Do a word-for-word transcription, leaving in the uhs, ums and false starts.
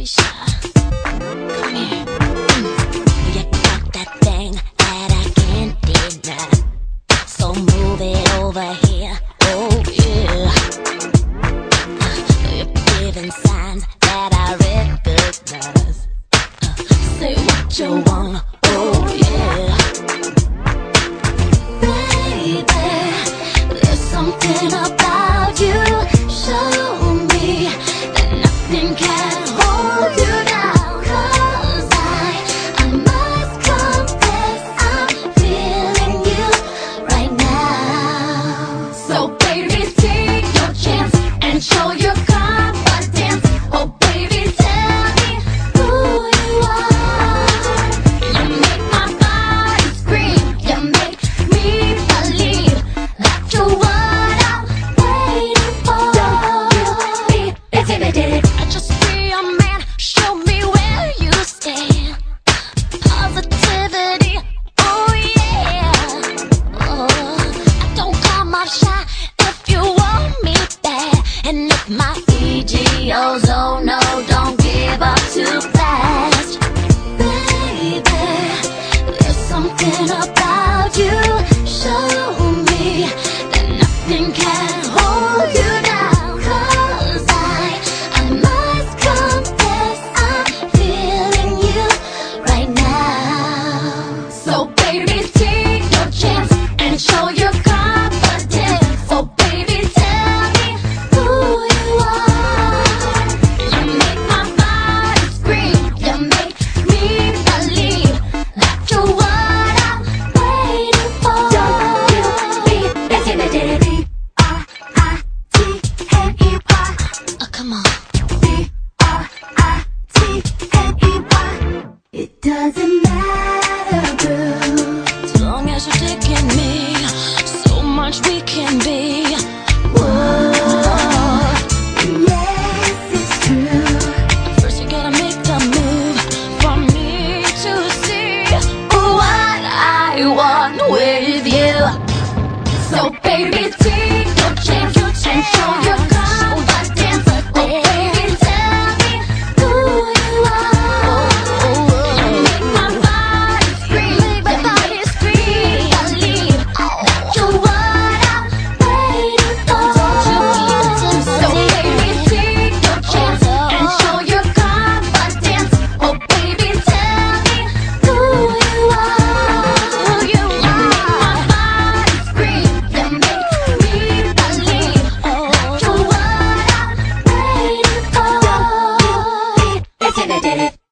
Keisha, come here. Mm. You got that thing that I can't deny, so move it over here. Oh yeah. Uh, you're giving signs that I recognize. Uh, say what you want. Oh yeah. Baby, there's something about you. Show me that nothing can hold you down. 'Cause I, I must confess I'm feeling you right now. So baby, take your chance and show your confidence. Oh baby, tell me who you are. You make my body scream. You make me believe that you're what I'm waiting for. Don't you be intimidated. I just be a man. Show me where you stand. Positivity. Oh yeah. Oh, I don't come off shy if you want me bad. And if my E G Os, oh no, don't give up too fast. Baby, there's something about you. Show me that nothing can hold you down. 'Cause I, I must confess I'm feeling you right now. So baby, take your chance and show your confidence. So baby, tell me who you are. You make my body scream. You make me believe that you're what I'm waiting for. Don't you be intimidated. B R I T N E Y. Oh, come on. B R I T N E Y. It doesn't matter, boo. As long as you're taking me, so much we can be. Whoa. Yes, it's true. First you gotta make the move for me to see what I want with you. So baby, take your chance and show your confidence. Oh baby, tell me who you are. You make my body scream. My body scream. Believe that you're what I'm waiting for. So baby, take your chance and show your confidence. Oh baby, tell me who you are. You make my body scream. You make me believe that you're what I'm waiting for. Don't you be intimidated.